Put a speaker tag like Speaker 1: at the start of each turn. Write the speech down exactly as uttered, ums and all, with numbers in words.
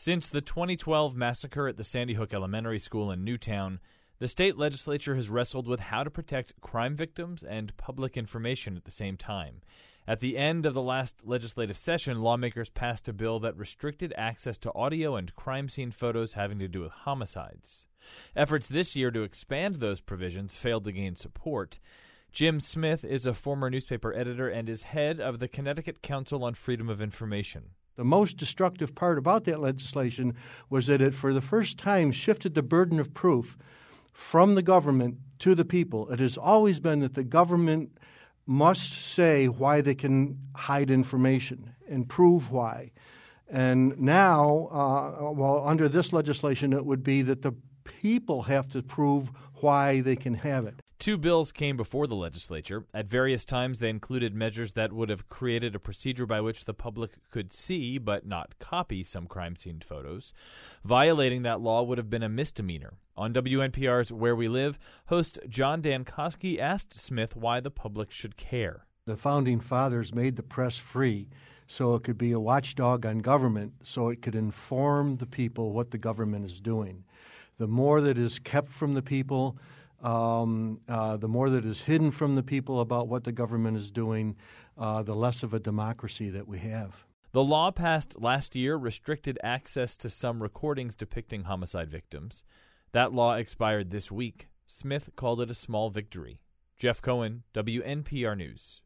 Speaker 1: Since the twenty twelve massacre at the Sandy Hook Elementary School in Newtown, the state legislature has wrestled with how to protect crime victims and public information at the same time. At the end of the last legislative session, lawmakers passed a bill that restricted access to audio and crime scene photos having to do with homicides. Efforts this year to expand those provisions failed to gain support. Jim Smith is a former newspaper editor and is head of the Connecticut Council on Freedom of Information.
Speaker 2: The most destructive part about that legislation was that it, for the first time, shifted the burden of proof from the government to the people. It has always been that the government must say why they can hide information and prove why. And now, uh, well, under this legislation, it would be that the people have to prove why they can have it.
Speaker 1: Two bills came before the legislature. At various times, they included measures that would have created a procedure by which the public could see but not copy some crime scene photos. Violating that law would have been a misdemeanor. On W N P R's Where We Live, host John Dankosky asked Smith why the public should care.
Speaker 2: The Founding Fathers made the press free so it could be a watchdog on government, so it could inform the people what the government is doing. The more that is kept from the people, Um, uh, the more that is hidden from the people about what the government is doing, uh, the less of a democracy that we have.
Speaker 1: The law passed last year restricted access to some recordings depicting homicide victims. That law expired this week. Smith called it a small victory. Jeff Cohen, W N P R News.